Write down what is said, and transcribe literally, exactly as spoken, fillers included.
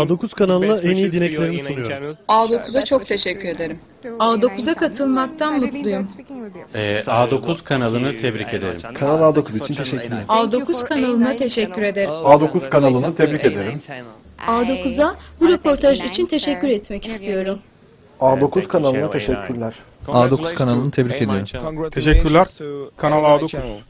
A dokuz kanalına en iyi dileklerimi sunuyorum. A dokuza çok teşekkür ederim. A dokuza katılmaktan mutluyum. Ee, A dokuz kanalını tebrik ederim. Kanal A dokuz için teşekkürler. A dokuz kanalına teşekkür ederim. A dokuz kanalını tebrik ederim. A dokuza bu röportaj için teşekkür etmek istiyorum. A dokuz kanalına teşekkürler. A dokuz kanalını tebrik ediyorum. Teşekkürler. Kanal A dokuz.